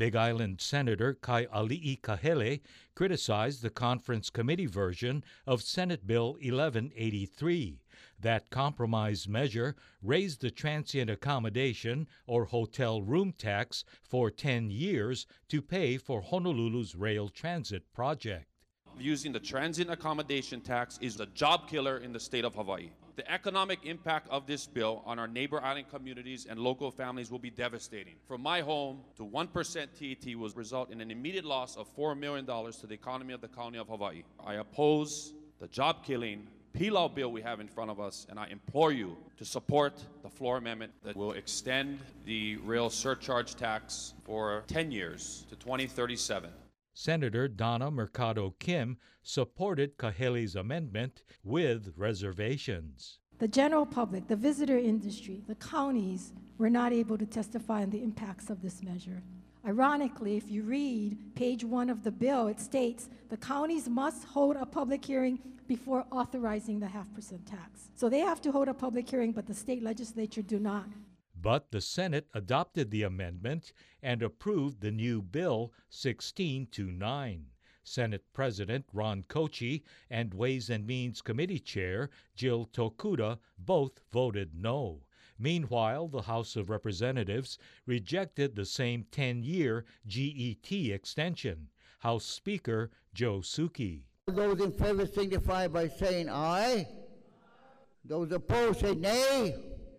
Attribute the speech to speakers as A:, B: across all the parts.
A: Big Island Senator Kai Ali'i Kahele criticized the conference committee version of Senate Bill 1183. That compromise measure raised the transient accommodation or hotel room tax for 10 years to pay for Honolulu's rail transit project.
B: Using the transient accommodation tax is a job killer in the state of Hawaii. The economic impact of this bill on our neighbor island communities and local families will be devastating. From my home to 1% TAT will result in an immediate loss of $4 million to the economy of the county of Hawaii. I oppose the job-killing Pilau bill we have in front of us, and I implore you to support the floor amendment that will extend the rail surcharge tax for 10 years to 2037.
A: Senator Donna Mercado Kim supported Kahele's amendment with reservations.
C: The general public, the visitor industry, the counties were not able to testify on the impacts of this measure. Ironically, if you read page 1 of the bill, it states the counties must hold a public hearing before authorizing the 0.5% tax. So they have to hold a public hearing, but the state legislature do not.
A: But the Senate adopted the amendment and approved the new bill 16-9. Senate President Ron Kochi and Ways and Means Committee Chair Jill Tokuda both voted no. Meanwhile, the House of Representatives rejected the same 10-year GET extension. House Speaker Joe Suki.
D: Those in favor signify by saying aye. Those opposed say nay.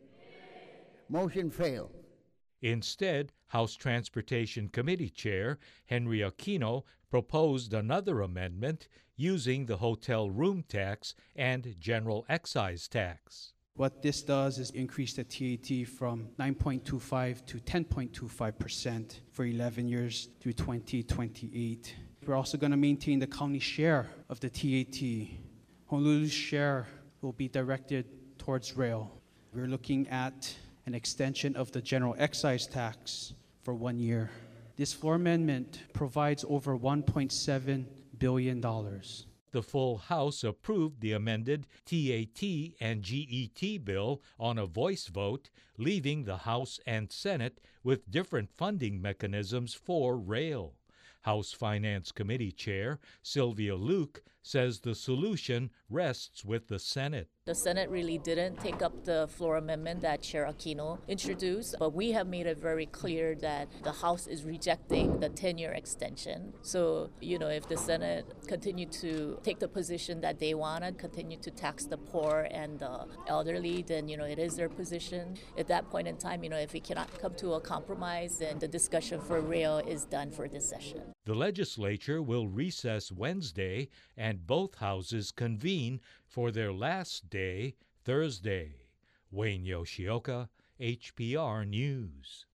D: Motion failed.
A: Instead, House Transportation Committee Chair Henry Aquino proposed another amendment using the hotel room tax and general excise tax.
E: What this does is increase the TAT from 9.25 to 10.25% for 11 years through 2028. We're also going to maintain the county share of the TAT. Honolulu's share will be directed towards rail. We're looking at an extension of the general excise tax for 1 year. This floor amendment provides over $1.7 billion.
A: The full House approved the amended TAT and GET bill on a voice vote, leaving the House and Senate with different funding mechanisms for rail. House Finance Committee Chair Sylvia Luke says the solution rests with the Senate.
F: The Senate really didn't take up the floor amendment that Chair Aquino introduced, but we have made it very clear that the House is rejecting the 10-year extension. So, if the Senate continue to take the position that they want to continue to tax the poor and the elderly, then, it is their position. At that point in time, if we cannot come to a compromise, then the discussion for rail is done for this session.
A: The legislature will recess Wednesday and both houses convene for their last day Thursday. Wayne Yoshioka, HPR News.